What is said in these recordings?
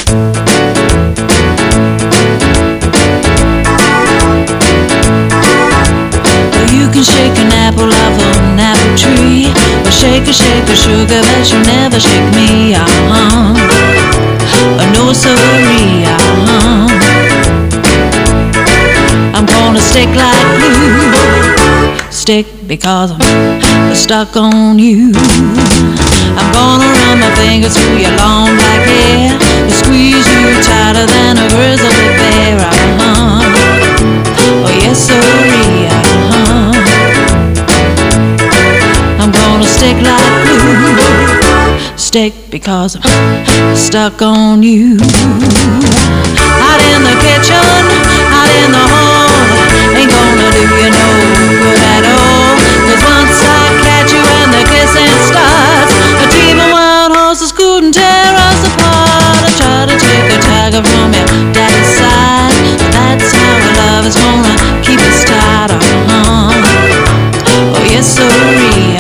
You can shake an apple off an apple tree, or shake a sugar, but you'll never shake me. No sorry. I'm gonna stick like glue, stick because I'm stuck on you. I'm gonna run my fingers through your long black hair, and squeeze you tighter than a grizzly bear. Oh yes, sorry. I'm gonna stick like glue, stick because I'm stuck on you. Out in the kitchen, out in the hall, ain't gonna do you no good at all. 'Cause once I catch you and the kissing starts, a team of wild horses couldn't tear us apart. I try to take a tiger from your daddy's side, but that's how our love is gonna keep us tied. Oh yes, sorry.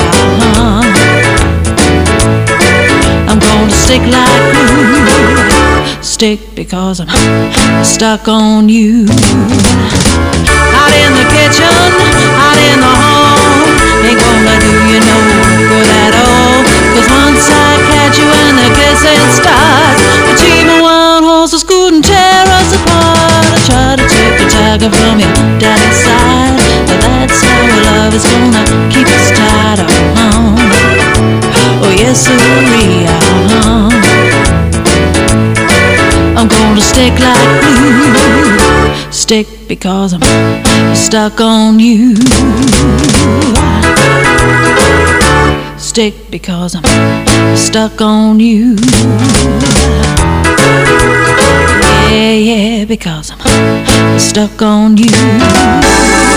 I'm gonna stick like glue, stick because I'm stuck on you. Out in the kitchen, out in the hall, ain't gonna do you no good at all. 'Cause once I catch you and the kissing starts, a team of wild horses couldn't tear us apart. I try to take the tiger from your daddy's side, but that's how our love is gonna keep us tied. Oh yes, sorry. I'm gonna stick like glue, stick because I'm stuck on you. Stick because I'm stuck on you. Yeah, yeah, because I'm stuck on you.